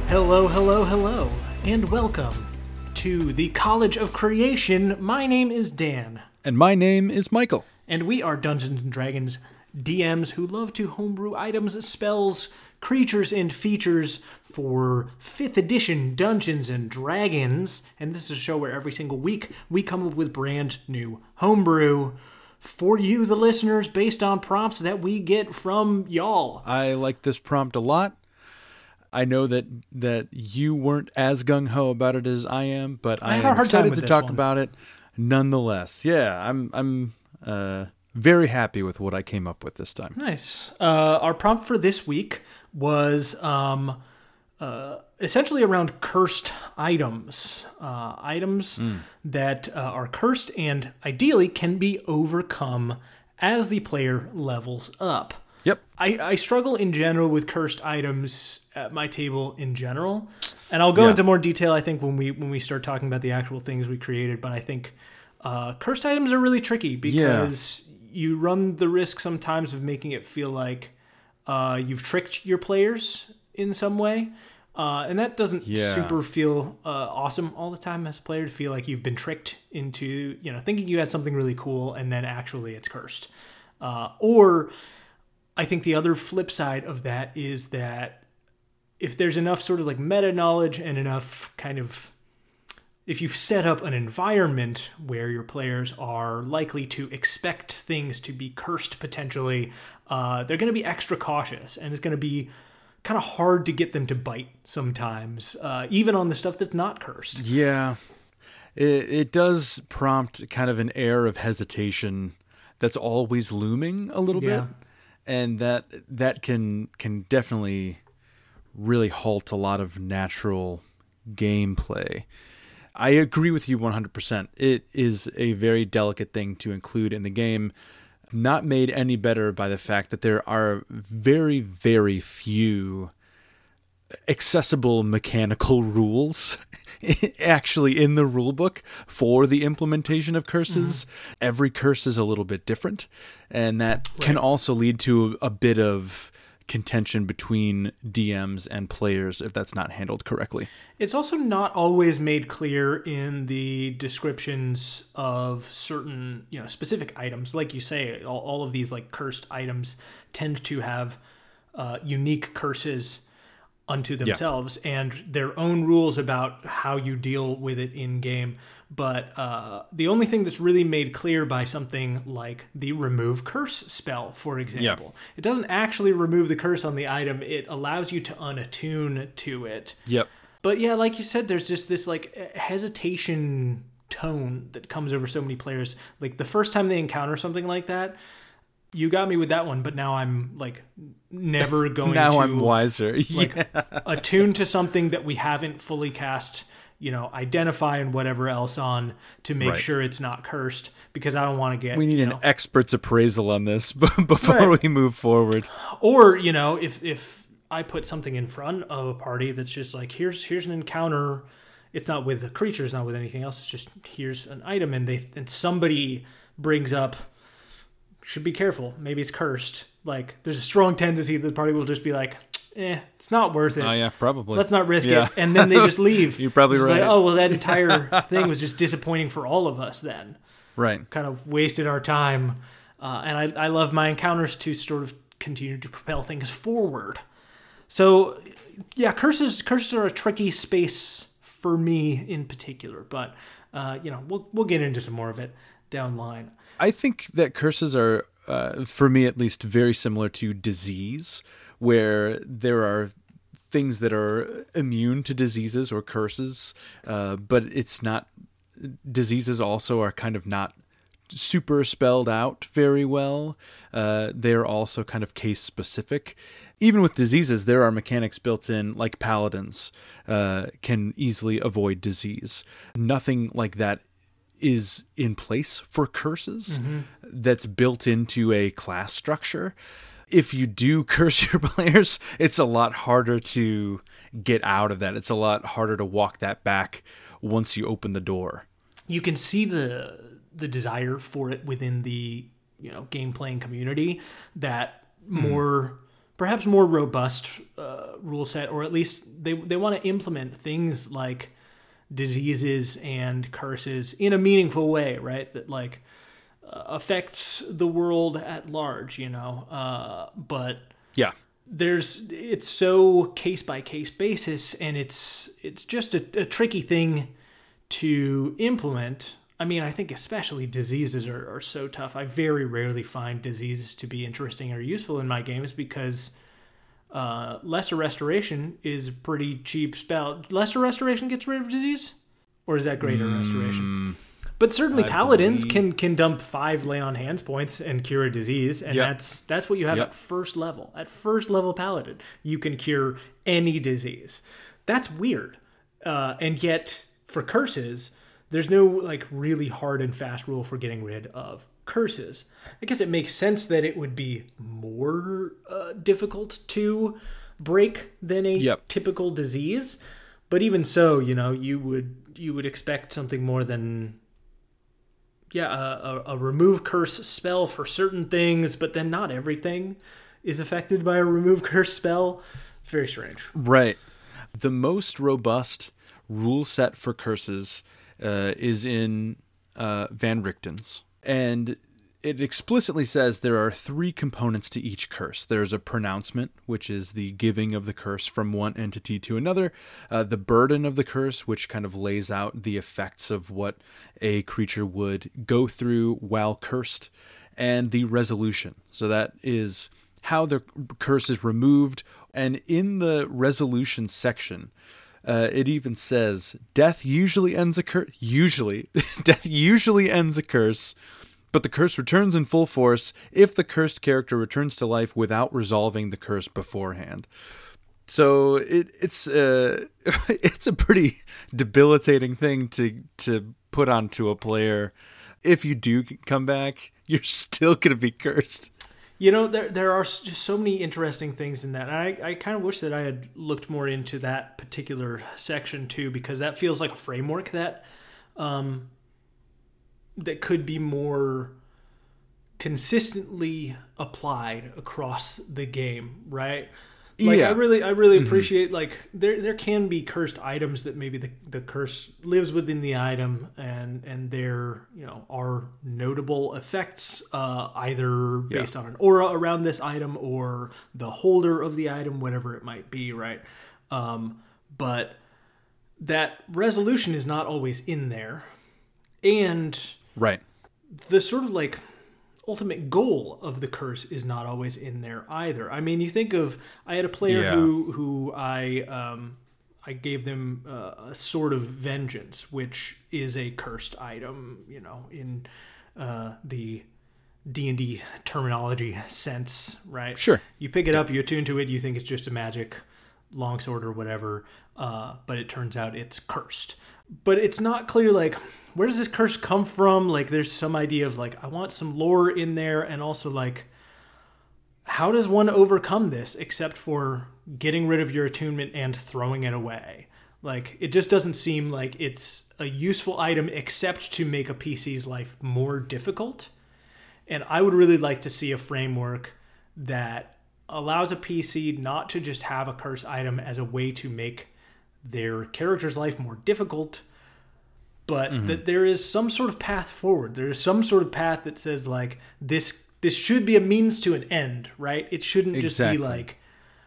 Hello, hello, hello, and welcome to the College of Creation. My name is Dan. And my name is Michael. And we are Dungeons & Dragons DMs who love to homebrew items, spells, creatures, and features for 5th edition Dungeons & Dragons. And this is a show where every single week we come up with brand new homebrew for you, the listeners, based on prompts that we get from y'all. I like this prompt a lot. I know that you weren't as gung-ho about it as I am, but I am excited to talk about it nonetheless. Yeah, I'm very happy with what I came up with this time. Nice. Our prompt for this week was essentially around cursed items. Items that are cursed and ideally can be overcome as the player levels up. Yep. I struggle in general with cursed items at my table in general, and I'll go into more detail, I think, when we start talking about the actual things we created, but I think cursed items are really tricky because you run the risk sometimes of making it feel like you've tricked your players in some way, and that doesn't super feel awesome all the time as a player, to feel like you've been tricked into thinking you had something really cool and then actually it's cursed. Or I think the other flip side of that is that if there's enough sort of like meta knowledge and enough kind of, if you've set up an environment where your players are likely to expect things to be cursed potentially, they're going to be extra cautious, and it's going to be kind of hard to get them to bite sometimes, even on the stuff that's not cursed. Yeah, it does prompt kind of an air of hesitation that's always looming a little bit. And that can definitely really halt a lot of natural gameplay. I agree with you 100%. It is a very delicate thing to include in the game, not made any better by the fact that there are very, very few accessible mechanical rules actually in the rule book for the implementation of curses. Every curse is a little bit different, and that can also lead to a bit of contention between DMs and players if that's not handled correctly. It's also not always made clear in the descriptions of certain, specific items. Like you say, all of these like cursed items tend to have unique curses unto themselves and their own rules about how you deal with it in game. But the only thing that's really made clear by something like the remove curse spell, for example, it doesn't actually remove the curse on the item. It allows you to unattune to it. Yep. But yeah, like you said, there's just this like hesitation tone that comes over so many players. Like the first time they encounter something like that, you got me with that one, but now I'm like never going now to... Now I'm wiser. Attune to something that we haven't fully cast, identify and whatever else on to make sure it's not cursed, because I don't want to get... We need an expert's appraisal on this before we move forward. Or, if I put something in front of a party that's just like, here's an encounter, it's not with a creature, it's not with anything else, it's just here's an item, and somebody brings up, should be careful, maybe it's cursed. Like, there's a strong tendency that the party will just be like, it's not worth it. Oh, yeah, probably. Let's not risk it. And then they just leave. You're probably right. Like, oh, well, that entire thing was just disappointing for all of us then. Right. Kind of wasted our time. And I love my encounters to sort of continue to propel things forward. So, yeah, curses are a tricky space for me in particular. But, we'll get into some more of it down the line. I think that curses are, for me at least, very similar to disease, where there are things that are immune to diseases or curses, but it's not... Diseases also are kind of not super spelled out very well. They're also kind of case specific. Even with diseases, there are mechanics built in, like paladins can easily avoid disease. Nothing like that is in place for curses that's built into a class structure. If you do curse your players, it's a lot harder to get out of that. It's a lot harder to walk that back once you open the door. You can see the desire for it within the game playing community, that more perhaps more robust rule set, or at least they want to implement things like diseases and curses in a meaningful way, right? That like affects the world at large, but yeah, it's so case by case basis, and it's just a tricky thing to implement. I mean, I think especially diseases are so tough. I very rarely find diseases to be interesting or useful in my games because Lesser Restoration is a pretty cheap spell. Lesser Restoration gets rid of disease? Or is that Greater Restoration? But certainly Paladins can dump 5 Lay on Hands points and cure a disease, and that's what you have at first level. At first level Paladin, you can cure any disease. That's weird. And yet, for curses, there's no like really hard and fast rule for getting rid of curses. I guess it makes sense that it would be more difficult to break than a typical disease. But even so, you would expect something more than a remove curse spell for certain things, but then not everything is affected by a remove curse spell. It's very strange. Right. The most robust rule set for curses is in Van Richten's. And it explicitly says there are 3 components to each curse. There's a pronouncement, which is the giving of the curse from one entity to another. The burden of the curse, which kind of lays out the effects of what a creature would go through while cursed. And the resolution. So that is how the curse is removed. And in the resolution section, it even says death usually ends a curse. Death usually ends a curse, but the curse returns in full force if the cursed character returns to life without resolving the curse beforehand. So it's a pretty debilitating thing to put onto a player. If you do come back, you're still going to be cursed. There are just so many interesting things in that. And I kind of wish that I had looked more into that particular section too, because that feels like a framework that that could be more consistently applied across the game, right? Like, I really appreciate, like, there can be cursed items that maybe the curse lives within the item, and there are notable effects either based on an aura around this item or the holder of the item, whatever it might be, right? But that resolution is not always in there, and the sort of like ultimate goal of the curse is not always in there either. I mean, you think of, I had a player who I gave them a Sword of Vengeance, which is a cursed item, in the D&D terminology sense, right? Sure. You pick it up, you attune to it, you think it's just a magic longsword or whatever, but it turns out it's cursed. But it's not clear, like, where does this curse come from? Like, there's some idea of, like, I want some lore in there, and also, like, how does one overcome this except for getting rid of your attunement and throwing it away? Like, it just doesn't seem like it's a useful item except to make a PC's life more difficult. And I would really like to see a framework that allows a PC not to just have a curse item as a way to make their character's life more difficult, but that there is some sort of path forward. There is some sort of path that says, like, this should be a means to an end, right? It shouldn't just be like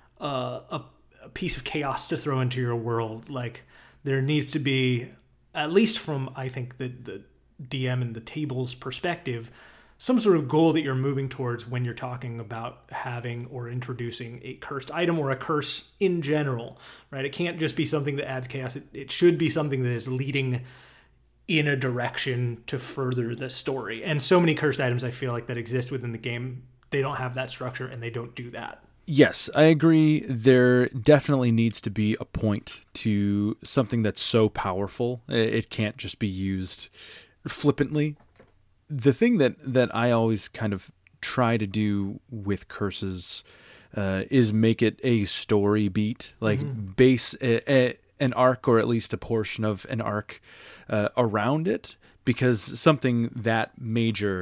a piece of chaos to throw into your world. Like, there needs to be, at least from, I think, the DM and the table's perspective, some sort of goal that you're moving towards when you're talking about having or introducing a cursed item or a curse in general, right? It can't just be something that adds chaos. It should be something that is leading in a direction to further the story. And so many cursed items, I feel like, that exist within the game, they don't have that structure and they don't do that. Yes, I agree. There definitely needs to be a point to something that's so powerful. It can't just be used flippantly. The thing that I always kind of try to do with curses is make it a story beat, like base an arc, or at least a portion of an arc around it, because something that major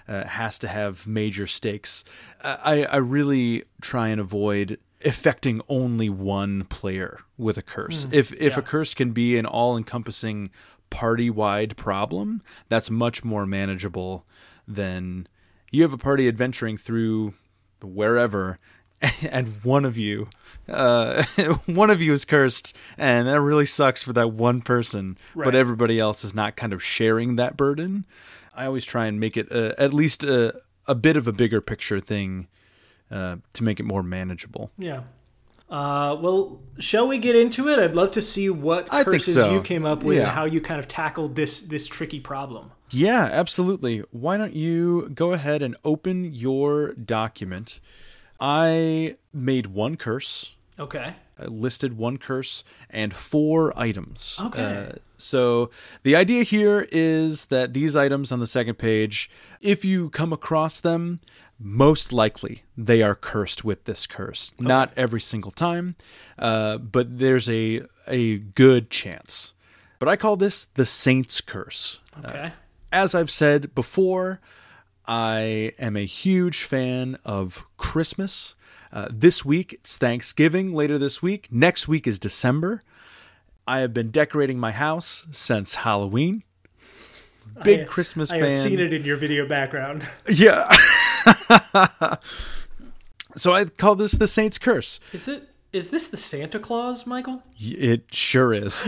has to have major stakes. I really try and avoid affecting only one player with a curse. If a curse can be an all-encompassing party-wide problem, that's much more manageable than you have a party adventuring through wherever, and one of you is cursed, and that really sucks for that one person, but everybody else is not kind of sharing that burden. I always try and make it at least a bit of a bigger picture thing to make it more manageable. Yeah. Well, shall we get into it? I'd love to see what curses you came up with and how you kind of tackled this tricky problem. Yeah, absolutely. Why don't you go ahead and open your document? I made one curse. Okay. I listed one curse and 4 items. Okay. So the idea here is that these items on the second page, if you come across them, most likely they are cursed with this curse. Okay. Not every single time, but there's a good chance. But I call this the Saint's Curse. Okay. As I've said before, I am a huge fan of Christmas. This week, it's Thanksgiving later this week. Next week is December. I have been decorating my house since Halloween. Big Christmas fan. I have seen it in your video background. Yeah. So I call this the Saint's Curse. Is this the Santa Claus, Michael? It sure is.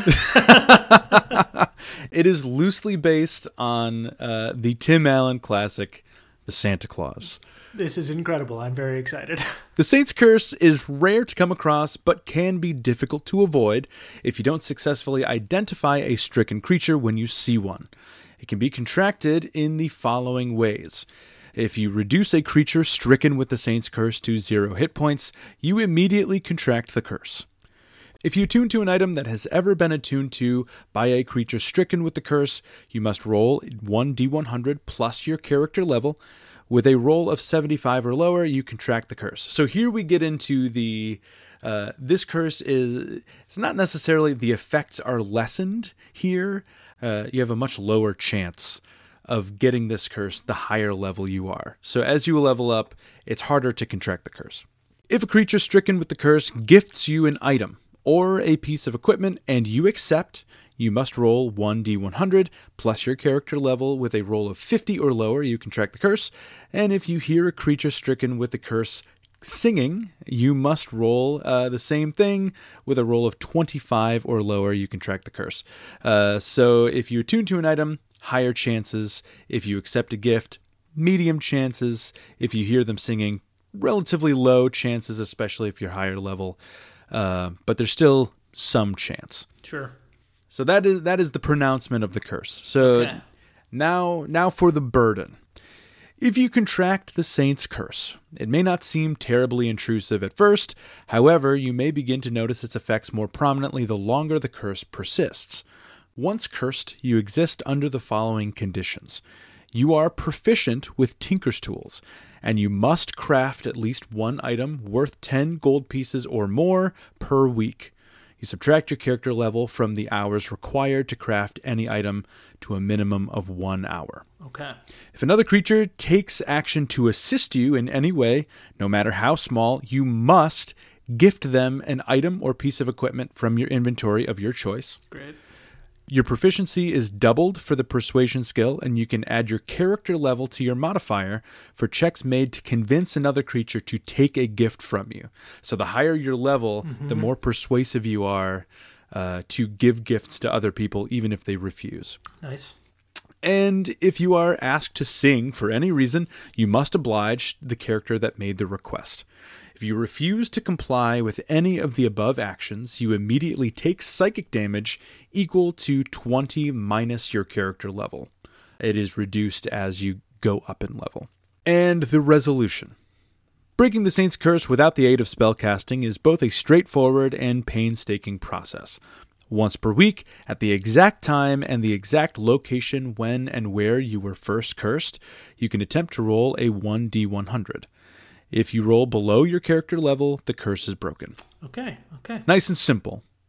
It is loosely based on the Tim Allen classic, The Santa Claus. This is incredible. I'm very excited. The Saint's Curse is rare to come across, but can be difficult to avoid if you don't successfully identify a stricken creature when you see one. It can be contracted in the following ways. If you reduce a creature stricken with the Saint's Curse to 0 hit points, you immediately contract the curse. If you attune to an item that has ever been attuned to by a creature stricken with the curse, you must roll 1d100 plus your character level. With a roll of 75 or lower, you contract the curse. So here we get into the... this curse it's not necessarily the effects are lessened here. You have a much lower chance of getting this curse the higher level you are. So as you level up, it's harder to contract the curse. If a creature stricken with the curse gifts you an item or a piece of equipment and you accept, you must roll 1d100 plus your character level. With a roll of 50 or lower, you contract the curse. And if you hear a creature stricken with the curse singing, you must roll the same thing. With a roll of 25 or lower, you contract the curse. So if you attune to an item, higher chances. If you accept a gift, medium chances. If you hear them singing, relatively low chances, especially if you're higher level. But there's still some chance. Sure. So that is the pronouncement of the curse. So now for the burden. If you contract the Saint's Curse, it may not seem terribly intrusive at first. However, you may begin to notice its effects more prominently the longer the curse persists. Once cursed, you exist under the following conditions. You are proficient with Tinker's Tools, and you must craft at least one item worth 10 gold pieces or more per week. You subtract your character level from the hours required to craft any item to a minimum of 1 hour. Okay. If another creature takes action to assist you in any way, no matter how small, you must gift them an item or piece of equipment from your inventory of your choice. Great. Your proficiency is doubled for the persuasion skill, and you can add your character level to your modifier for checks made to convince another creature to take a gift from you. So the higher your level, the more persuasive you are to give gifts to other people, even if they refuse. Nice. And if you are asked to sing for any reason, you must oblige the character that made the request. If you refuse to comply with any of the above actions, you immediately take psychic damage equal to 20 minus your character level. It is reduced as you go up in level. And the resolution. Breaking the Saint's Curse without the aid of spellcasting is both a straightforward and painstaking process. Once per week, at the exact time and the exact location when and where you were first cursed, you can attempt to roll a 1d100. If you roll below your character level, the curse is broken. Okay. Nice and simple.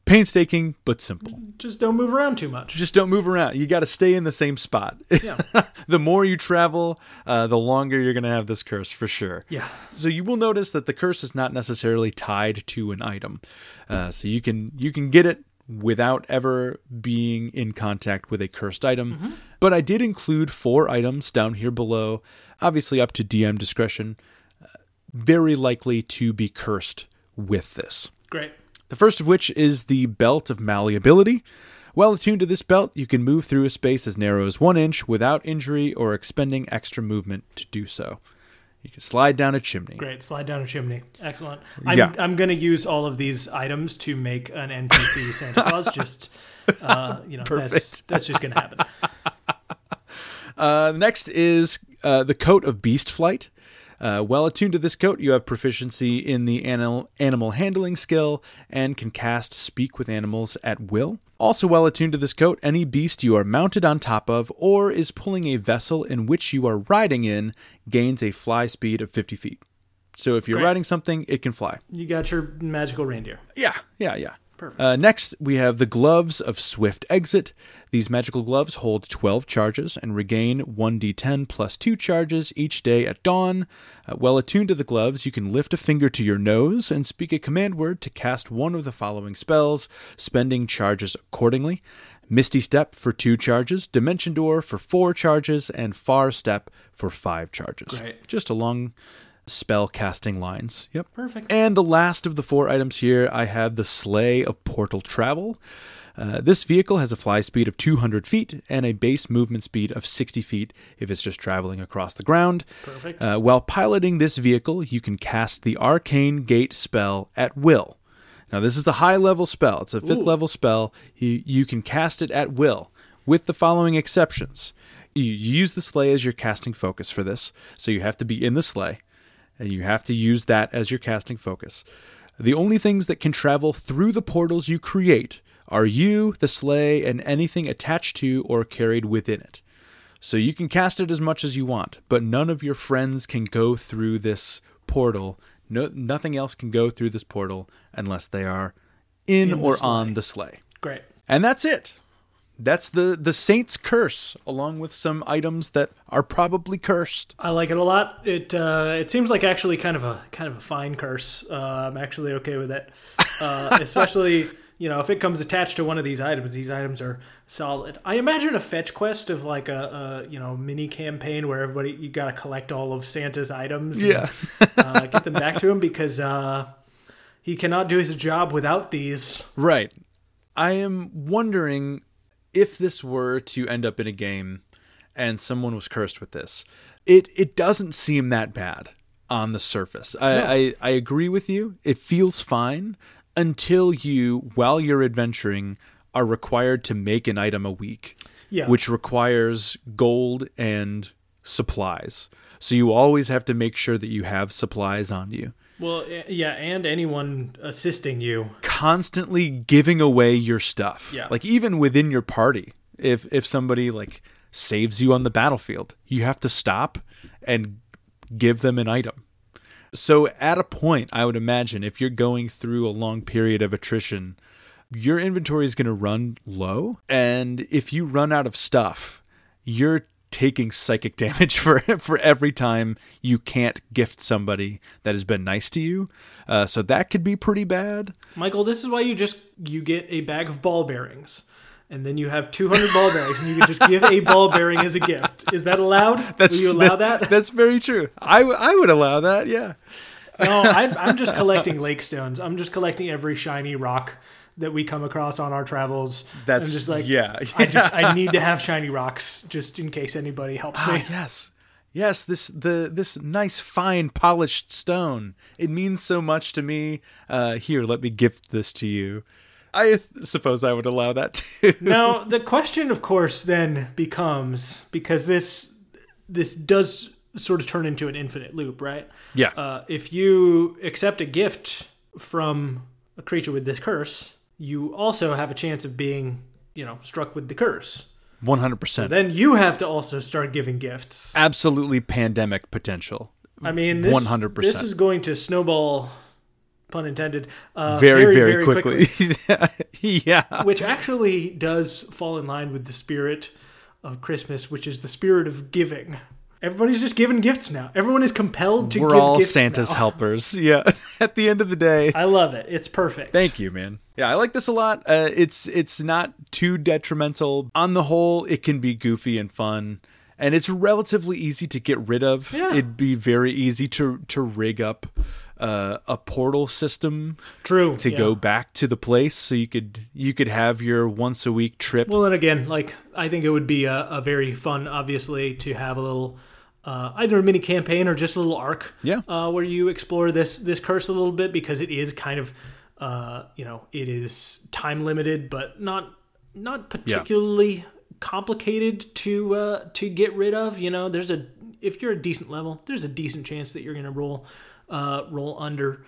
Painstaking, but simple. Just don't move around too much. Just don't move around. You got to stay in the same spot. Yeah. The more you travel, the longer you're going to have this curse for sure. Yeah. So you will notice that the curse is not necessarily tied to an item. So you can get it without ever being in contact with a cursed item. Mm-hmm. But I did include 4 items down here below, obviously up to DM discretion, very likely to be cursed with this. Great. The first of which is the Belt of Malleability. While attuned to this belt, you can move through a space as narrow as 1 inch without injury or expending extra movement to do so. You can slide down a chimney. Great, slide down a chimney. Excellent. Yeah. I'm going to use all of these items to make an NPC Santa Claus. Just, Perfect. That's just going to happen. Next is the Coat of Beast Flight. While attuned to this coat, you have proficiency in the animal handling skill and can cast Speak with Animals at will. Also well attuned to this coat, any beast you are mounted on top of or is pulling a vessel in which you are riding in gains a fly speed of 50 feet. So if you're riding something, it can fly. You got your magical reindeer. Yeah. Perfect. Next, we have the Gloves of Swift Exit. These magical gloves hold 12 charges and regain 1d10 plus 2 charges each day at dawn. While attuned to the gloves, you can lift a finger to your nose and speak a command word to cast one of the following spells, spending charges accordingly. Misty Step for 2 charges, Dimension Door for 4 charges, and Far Step for 5 charges. Great. Just along spell casting lines. Yep. Perfect. And the last of the 4 items here, I have the Sleigh of Portal Travel. This vehicle has a fly speed of 200 feet and a base movement speed of 60 feet if it's just traveling across the ground. Perfect. While piloting this vehicle, you can cast the Arcane Gate spell at will. Now, this is the high-level spell. It's a 5th-level spell. You can cast it at will, with the following exceptions. You use the sleigh as your casting focus for this, so you have to be in the sleigh. And you have to use that as your casting focus. The only things that can travel through the portals you create are you, the sleigh, and anything attached to or carried within it. So you can cast it as much as you want, but none of your friends can go through this portal. Nothing else can go through this portal unless they are in or on the sleigh. Great. And that's it. That's the Saint's Curse, along with some items that are probably cursed. I like it a lot. It seems like actually kind of a fine curse. I'm actually okay with it, especially if it comes attached to one of these items. These items are solid. I imagine a fetch quest of like a mini campaign where you got to collect all of Santa's items. And, get them back to him because he cannot do his job without these. Right. I am wondering, if this were to end up in a game and someone was cursed with this, it doesn't seem that bad on the surface. I agree with you. It feels fine until you, while you're adventuring, are required to make an item a week, which requires gold and supplies. So you always have to make sure that you have supplies on you. Well, yeah, and anyone assisting you. Constantly giving away your stuff. Yeah. Like even within your party, if somebody like saves you on the battlefield, you have to stop and give them an item. So at a point, I would imagine if you're going through a long period of attrition, your inventory is going to run low. And if you run out of stuff, you're taking psychic damage for every time you can't gift somebody that has been nice to you. So that could be pretty bad. Michael, this is why you get a bag of ball bearings. And then you have 200 ball bearings, and you can just give a ball bearing as a gift. Is that allowed? Will you allow that? That's very true. I would allow that, yeah. No, I'm just collecting lake stones. I'm just collecting every shiny rock that we come across on our travels. That's just like, yeah. I need to have shiny rocks just in case anybody helps me. Yes, this nice fine polished stone. It means so much to me. Here, let me gift this to you. I suppose I would allow that too. Now, the question, of course, then becomes, because this does sort of turn into an infinite loop, right? Yeah. If you accept a gift from a creature with this curse, you also have a chance of being, struck with the curse. 100%. So then you have to also start giving gifts. Absolutely pandemic potential. I mean, 100%. This is going to snowball pun intended, very quickly. Yeah. Which actually does fall in line with the spirit of Christmas, which is the spirit of giving. Everybody's just giving gifts now. Everyone is compelled to give gifts. We're all Santa's helpers. Yeah. At the end of the day. I love it. It's perfect. Thank you, man. Yeah, I like this a lot. It's not too detrimental. On the whole, it can be goofy and fun. And it's relatively easy to get rid of. Yeah. It'd be very easy to rig up a portal system. True. To go back to the place, so you could have your once a week trip. Well, and again, like I think it would be a very fun, obviously, to have a little either a mini campaign or just a little arc. Yeah. Where you explore this curse a little bit, because it is kind of it is time limited, but not particularly complicated to get rid of. If you're a decent level, there's a decent chance that you're going to roll under.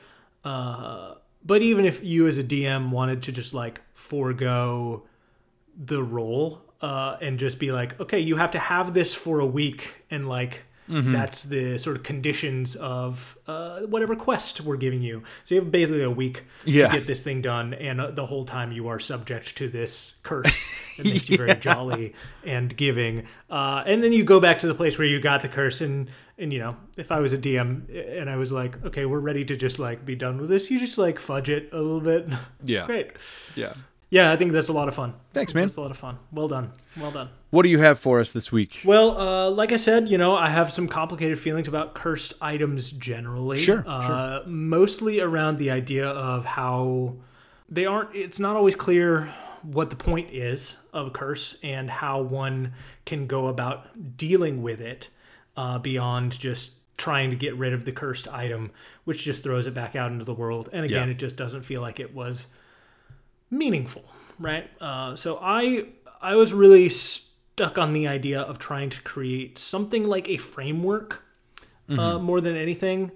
But even if you as a DM wanted to just like forego the roll and just be like, okay, you have to have this for a week, and like that's the sort of conditions of whatever quest we're giving you. So you have basically a week to get this thing done, and the whole time you are subject to this curse. It makes you very jolly and giving. And then you go back to the place where you got the curse, and if I was a DM and I was like, okay, we're ready to just like be done with this, you just like fudge it a little bit. Yeah. Great. Yeah. Yeah, I think that's a lot of fun. Thanks, man. That's a lot of fun. Well done. Well done. What do you have for us this week? Well, like I said, I have some complicated feelings about cursed items generally. Sure. Mostly around the idea of how it's not always clear what the point is of a curse and how one can go about dealing with it beyond just trying to get rid of the cursed item, which just throws it back out into the world. And again, it just doesn't feel like it was meaningful, right? So I was really stuck on the idea of trying to create something like a framework more than anything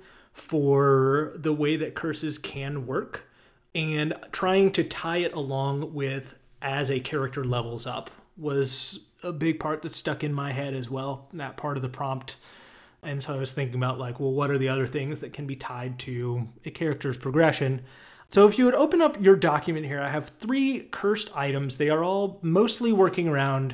for the way that curses can work, and trying to tie it along with as a character levels up was a big part that stuck in my head as well, that part of the prompt. And so I was thinking about like, well, what are the other things that can be tied to a character's progression? So if you would open up your document here, I have 3 cursed items. They are all mostly working around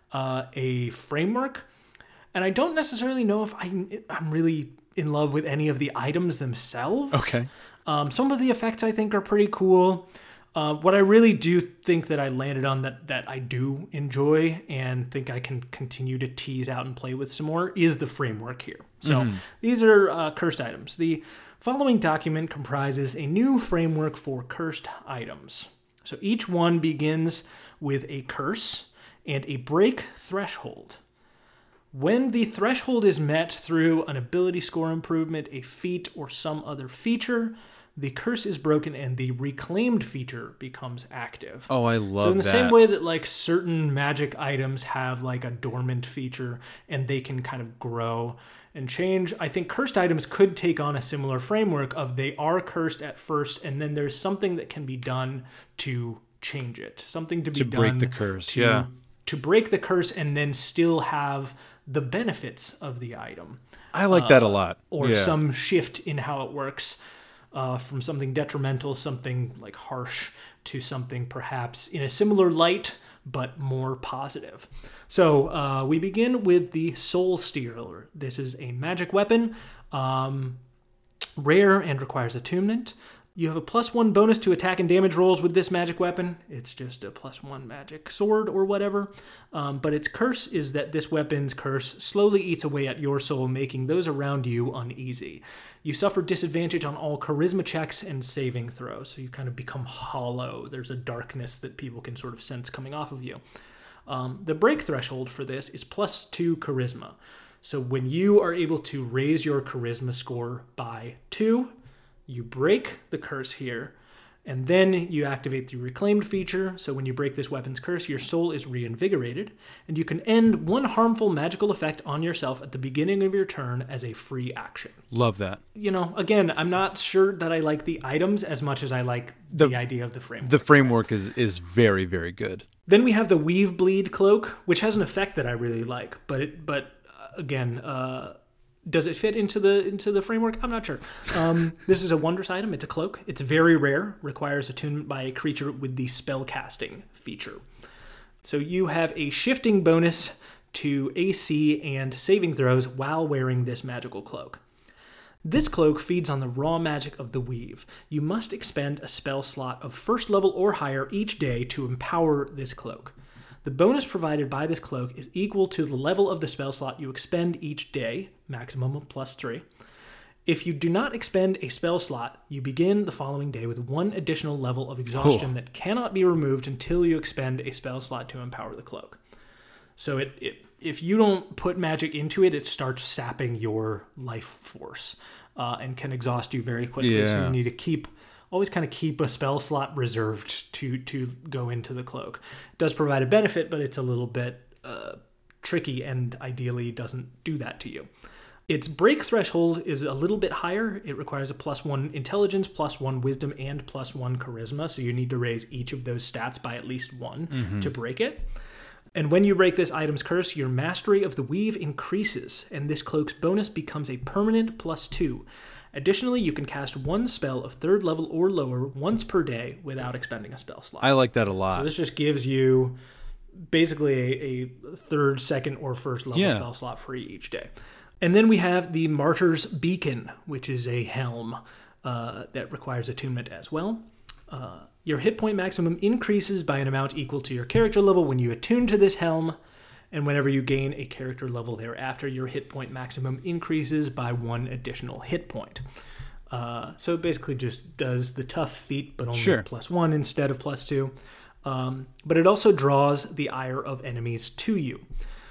a framework. And I don't necessarily know if I'm really in love with any of the items themselves. Okay. Some of the effects I think are pretty cool. What I really do think that I landed on that I do enjoy and think I can continue to tease out and play with some more is the framework here. So these are cursed items. The following document comprises a new framework for cursed items. So each one begins with a curse and a break threshold. When the threshold is met through an ability score improvement, a feat, or some other feature, the curse is broken and the reclaimed feature becomes active. Oh, I love that. So in the same way that like certain magic items have like a dormant feature and they can kind of grow and change, I think cursed items could take on a similar framework of they are cursed at first and then there's something that can be done to change it. Something to be done to break the curse, to break the curse and then still have the benefits of the item. I like that a lot. Or some shift in how it works. From something detrimental, something like harsh, to something perhaps in a similar light, but more positive. So we begin with the Soul Stealer. This is a magic weapon, rare and requires attunement. You have a +1 bonus to attack and damage rolls with this magic weapon. It's just a +1 magic sword or whatever. But its curse is that this weapon's curse slowly eats away at your soul, making those around you uneasy. You suffer disadvantage on all charisma checks and saving throws. So you kind of become hollow. There's a darkness that people can sort of sense coming off of you. The break threshold for this is +2 charisma. So when you are able to raise your charisma score by 2, you break the curse here, and then you activate the reclaimed feature. So when you break this weapon's curse, your soul is reinvigorated, and you can end one harmful magical effect on yourself at the beginning of your turn as a free action. Love that. Again, I'm not sure that I like the items as much as I like the idea of the framework. The framework is very, very good. Then we have the Weave Bleed Cloak, which has an effect that I really like, but again, Does it fit into the framework? I'm not sure. This is a wondrous item. It's a cloak. It's very rare. Requires attunement by a creature with the spellcasting feature. So you have a shifting bonus to AC and saving throws while wearing this magical cloak. This cloak feeds on the raw magic of the weave. You must expend a spell slot of first level or higher each day to empower this cloak. The bonus provided by this cloak is equal to the level of the spell slot you expend each day, maximum of +3. If you do not expend a spell slot, you begin the following day with 1 additional level of exhaustion that cannot be removed until you expend a spell slot to empower the cloak. So if you don't put magic into it, it starts sapping your life force and can exhaust you very quickly. Yeah. So you need to always kind of keep a spell slot reserved to go into the cloak. It does provide a benefit, but it's a little bit tricky and ideally doesn't do that to you. Its break threshold is a little bit higher. It requires a +1 intelligence, +1 wisdom, and +1 charisma. So you need to raise each of those stats by at least 1 to break it. And when you break this item's curse, your mastery of the weave increases, and this cloak's bonus becomes a permanent +2. Additionally, you can cast 1 spell of 3rd level or lower once per day without expending a spell slot. I like that a lot. So this just gives you basically a 3rd, 2nd, or 1st level spell slot free each day. And then we have the Martyr's Beacon, which is a helm that requires attunement as well. Your hit point maximum increases by an amount equal to your character level when you attune to this helm, and whenever you gain a character level thereafter, your hit point maximum increases by 1 additional hit point. So it basically just does the tough feat, but only +1 instead of +2. But it also draws the ire of enemies to you.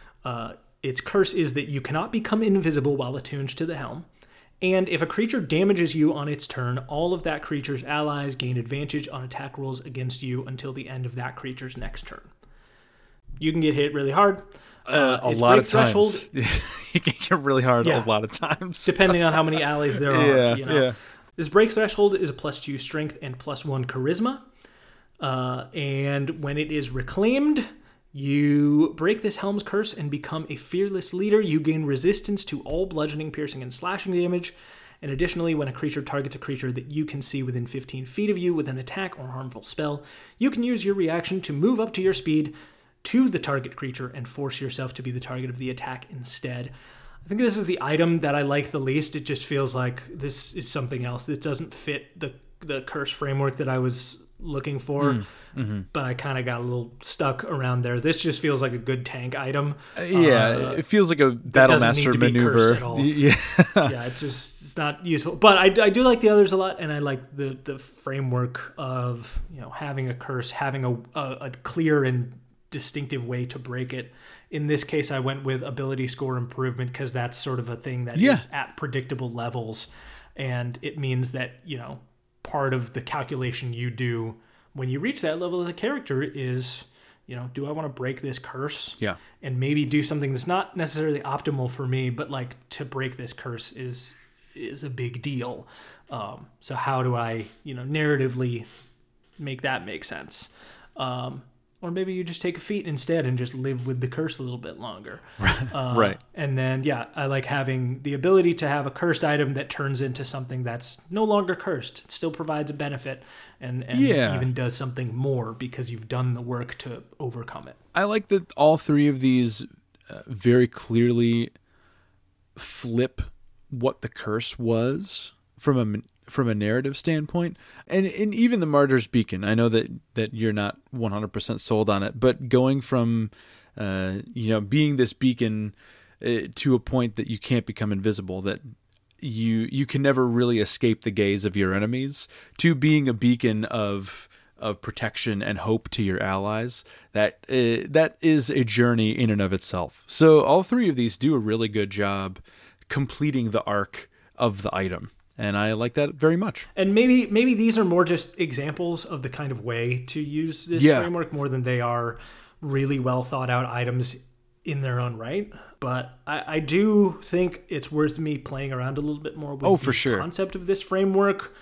Its curse is that you cannot become invisible while attuned to the helm. And if a creature damages you on its turn, all of that creature's allies gain advantage on attack rolls against you until the end of that creature's next turn. You can get hit really hard. A lot of times. You can get really hard a lot of times. Depending on how many allies there are. Yeah. This break threshold is a +2 strength and +1 charisma. And when it is reclaimed, you break this helm's curse and become a fearless leader. You gain resistance to all bludgeoning, piercing, and slashing damage. And additionally, when a creature targets a creature that you can see within 15 feet of you with an attack or harmful spell, you can use your reaction to move up to your speed to the target creature and force yourself to be the target of the attack instead. I think this is the item that I like the least. It just feels like this is something else. This doesn't fit the curse framework that I was looking for, but I kind of got a little stuck around there. This just feels like a good tank item. It feels like a Battlemaster maneuver. It's not useful. But I do like the others a lot, and I like the framework of having a curse, having a clear and distinctive way to break it. In this case, I went with ability score improvement because that's sort of a thing that is at predictable levels, and it means that part of the calculation you do when you reach that level as a character is, do I want to break this curse? Yeah. And maybe do something that's not necessarily optimal for me, but like to break this curse is a big deal. So how do I, narratively make that make sense? Or maybe you just take a feat instead and just live with the curse a little bit longer. Right. And then, I like having the ability to have a cursed item that turns into something that's no longer cursed. It still provides a benefit and even does something more because you've done the work to overcome it. I like that all 3 of these very clearly flip what the curse was from a narrative standpoint, and even the Martyr's Beacon. I know that you're not 100% sold on it, but going from being this beacon to a point that you can't become invisible, that you can never really escape the gaze of your enemies, to being a beacon of protection and hope to your allies, that is a journey in and of itself. So all 3 of these do a really good job completing the arc of the item. And I like that very much. And maybe these are more just examples of the kind of way to use this framework more than they are really well thought out items in their own right. But I do think it's worth me playing around a little bit more with the concept of this framework.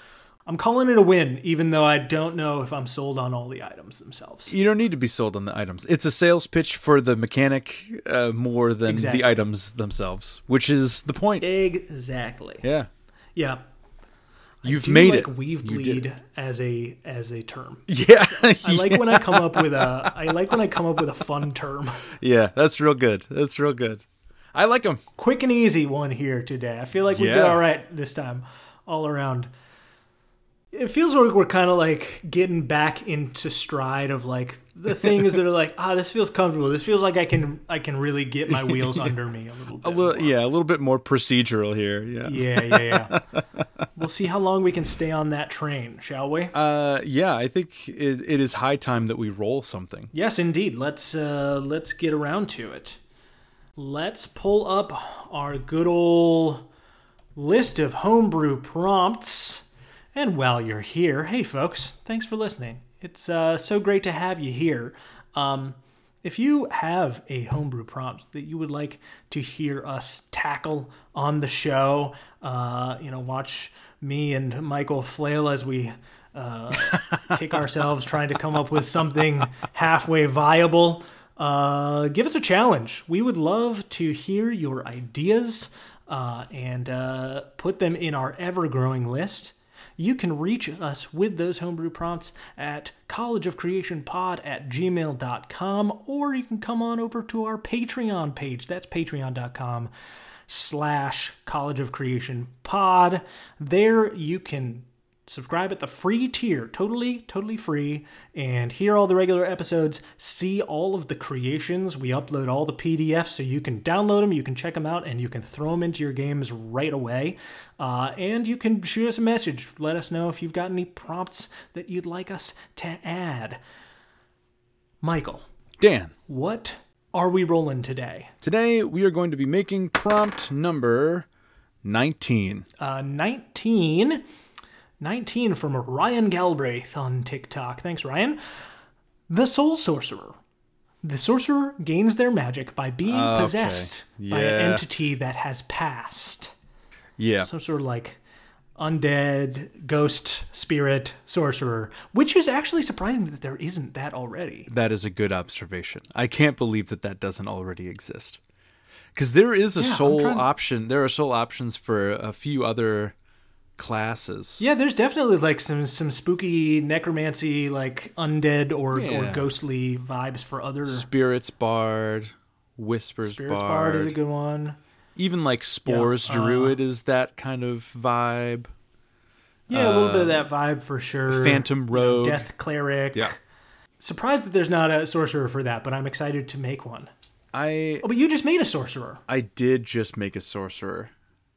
I'm calling it a win, even though I don't know if I'm sold on all the items themselves. You don't need to be sold on the items. It's a sales pitch for the mechanic more than the items themselves, which is the point. Exactly. Yeah. Yeah. You've made it. Weave bleed as a term. Yeah. I like when I come up with a fun term. Yeah, that's real good. That's real good. I like them. Quick and easy one here today. I feel like we did all right this time, all around. It feels like we're kind of like getting back into stride of like the things that are like, this feels comfortable. This feels like I can really get my wheels under me a little bit. A little bit more procedural here. Yeah. Yeah. We'll see how long we can stay on that train, shall we? Yeah, I think it is high time that we roll something. Yes, indeed. Let's get around to it. Let's pull up our good old list of homebrew prompts. And while you're here, hey folks, thanks for listening. It's so great to have you here. If you have a homebrew prompt that you would like to hear us tackle on the show, watch me and Michael flail as we kick ourselves trying to come up with something halfway viable, give us a challenge. We would love to hear your ideas and put them in our ever-growing list. You can reach us with those homebrew prompts at collegeofcreationpod@gmail.com, or you can come on over to our Patreon page. That's patreon.com/collegeofcreationpod. There you can subscribe at the free tier, totally free, and hear all the regular episodes, see all of the creations. We upload all the PDFs so you can download them, you can check them out, and you can throw them into your games right away. And you can shoot us a message. Let us know if you've got any prompts that you'd like us to add. Michael. Dan. What are we rolling today? Today we are going to be making prompt number 19. 19 from Ryan Galbraith on TikTok. Thanks, Ryan. The Soul Sorcerer. The sorcerer gains their magic by being possessed by an entity that has passed. Yeah. Some sort of like undead, ghost, spirit, sorcerer, which is actually surprising that there isn't that already. That is a good observation. I can't believe that doesn't already exist. Because there is a soul option. There are soul options for a few other classes. Yeah, there's definitely like some spooky necromancy, like undead or ghostly vibes for other. Spirits Bard, Whispers Bard is a good one. Even like Spores Druid is that kind of vibe. Yeah, a little bit of that vibe for sure. Phantom Rogue, Death Cleric. Yeah. Surprised that there's not a sorcerer for that, but I'm excited to make one. But you just made a sorcerer. I did just make a sorcerer.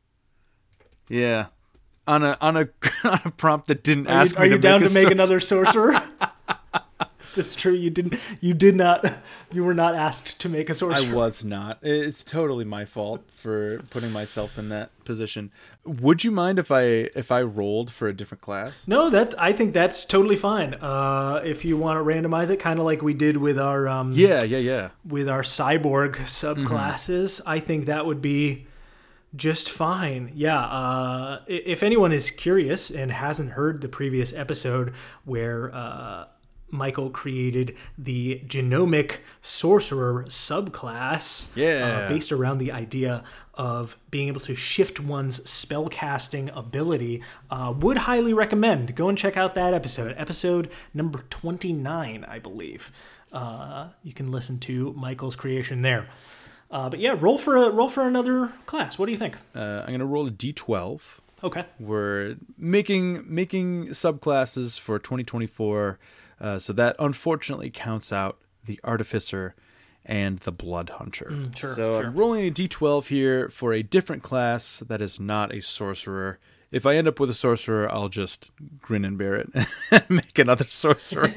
Yeah. On a prompt that didn't ask me to make a sorcerer. Are you down to make another sorcerer? That's true. You were not asked to make a sorcerer. I was not. It's totally my fault for putting myself in that position. Would you mind if I rolled for a different class? No, I think that's totally fine. If you want to randomize it, kind of like we did with our with our cyborg subclasses, I think that would be just fine. Yeah. If anyone is curious and hasn't heard the previous episode where Michael created the genomic sorcerer subclass based around the idea of being able to shift one's spellcasting ability, would highly recommend. Go and check out that episode number 29, I believe. You can listen to Michael's creation there. But yeah, roll for another class. What do you think? I'm going to roll a D12. Okay. We're making subclasses for 2024. So that unfortunately counts out the Artificer and the Blood Hunter. Sure. I'm rolling a D12 here for a different class that is not a sorcerer. If I end up with a sorcerer, I'll just grin and bear it and make another sorcerer.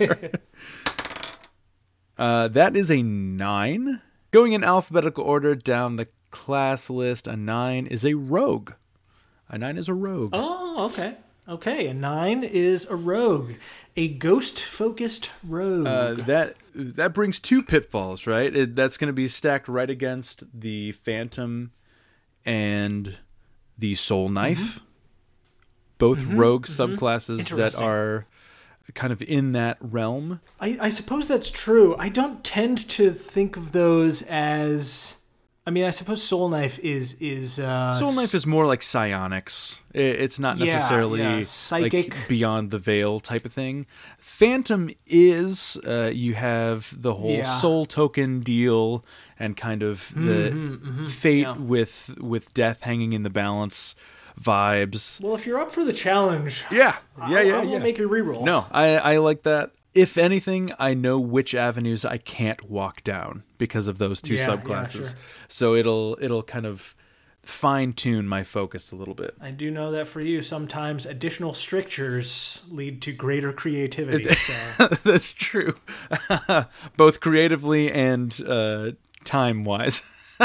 That is a 9. Going in alphabetical order down the class list, a 9 is a rogue. A 9 is a rogue. Oh, okay. Okay, a 9 is a rogue. A ghost-focused rogue. That brings 2 pitfalls, right? That's going to be stacked right against the Phantom and the Soul Knife. both rogue subclasses that are kind of in that realm. I suppose that's true. I don't tend to think of those as... I mean, I suppose Soul Knife is Soul Knife is more like psionics. It's not necessarily psychic, like beyond the veil type of thing. Phantom is you have the whole soul token deal and kind of the fate with death hanging in the balance vibes. Well, if you're up for the challenge, I'll make a reroll. No, I like that. If anything, I know which avenues I can't walk down because of those two subclasses. Yeah, sure. So it'll kind of fine-tune my focus a little bit. I do know that for you, sometimes additional strictures lead to greater creativity. So. That's true. Both creatively and time-wise.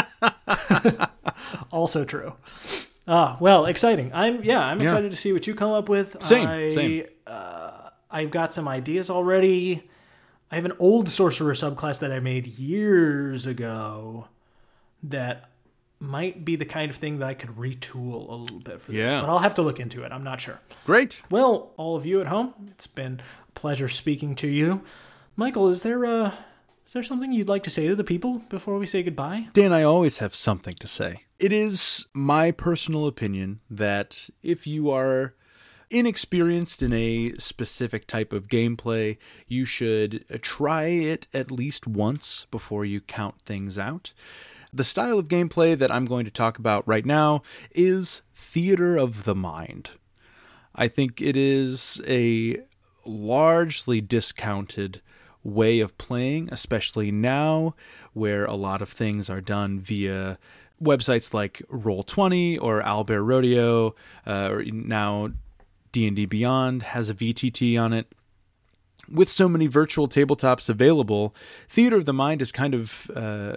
Also true. Well, exciting. I'm excited to see what you come up with. Same. I've got some ideas already. I have an old sorcerer subclass that I made years ago that might be the kind of thing that I could retool a little bit for this. But I'll have to look into it. I'm not sure. Great. Well, all of you at home, it's been a pleasure speaking to you. Michael, is there something you'd like to say to the people before we say goodbye? Dan, I always have something to say. It is my personal opinion that if you are inexperienced in a specific type of gameplay, you should try it at least once before you count things out. The style of gameplay that I'm going to talk about right now is Theater of the Mind. I think it is a largely discounted way of playing, especially now where a lot of things are done via websites like Roll20 or Owlbear Rodeo, or now D&D Beyond has a VTT on it. With so many virtual tabletops available, Theater of the Mind has kind of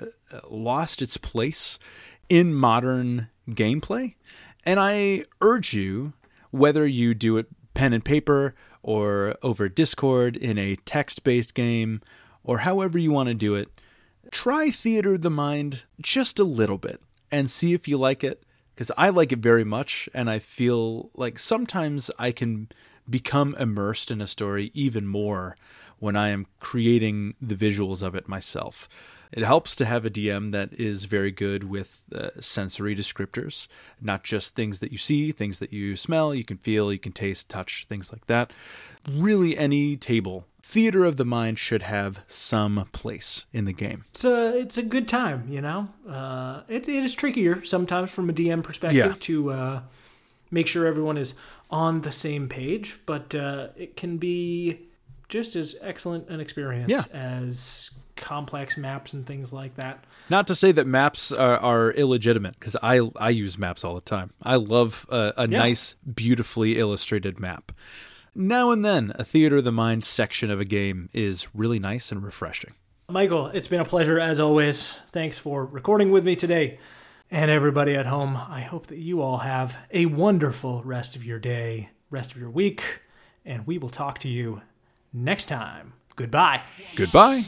lost its place in modern gameplay. And I urge you, whether you do it pen and paper or over Discord in a text-based game, or however you want to do it, try Theater of the Mind just a little bit and see if you like it. Because I like it very much, and I feel like sometimes I can become immersed in a story even more when I am creating the visuals of it myself. It helps to have a DM that is very good with sensory descriptors, not just things that you see, things that you smell, you can feel, you can taste, touch, things like that. Really, any table, Theater of the Mind should have some place in the game. It's a good time, you know? It is trickier sometimes from a DM perspective to make sure everyone is on the same page, but it can be just as excellent an experience as complex maps and things like that. Not to say that maps are illegitimate, because I use maps all the time. I love a nice, beautifully illustrated map. Now and then, a Theater of the Mind section of a game is really nice and refreshing. Michael, it's been a pleasure as always. Thanks for recording with me today. And everybody at home, I hope that you all have a wonderful rest of your day, rest of your week, and we will talk to you next time. Goodbye. Goodbye.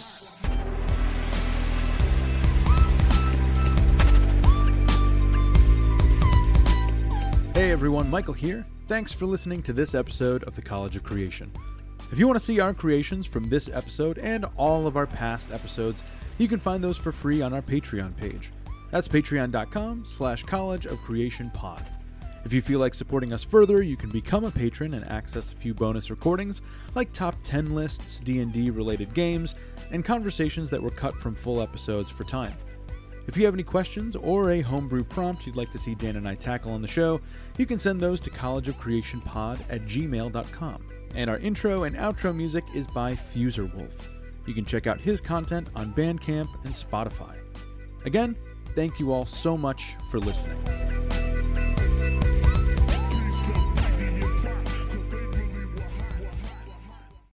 Hey everyone, Michael here. Thanks for listening to this episode of the College of Creation. If you want to see our creations from this episode and all of our past episodes, you can find those for free on our Patreon page. That's patreon.com/College of Creation Pod. If you feel like supporting us further, you can become a patron and access a few bonus recordings, like top 10 lists, D&D related games, and conversations that were cut from full episodes for time. If you have any questions or a homebrew prompt you'd like to see Dan and I tackle on the show, you can send those to collegeofcreationpod@gmail.com. And our intro and outro music is by Fuserwolf. You can check out his content on Bandcamp and Spotify. Again, thank you all so much for listening.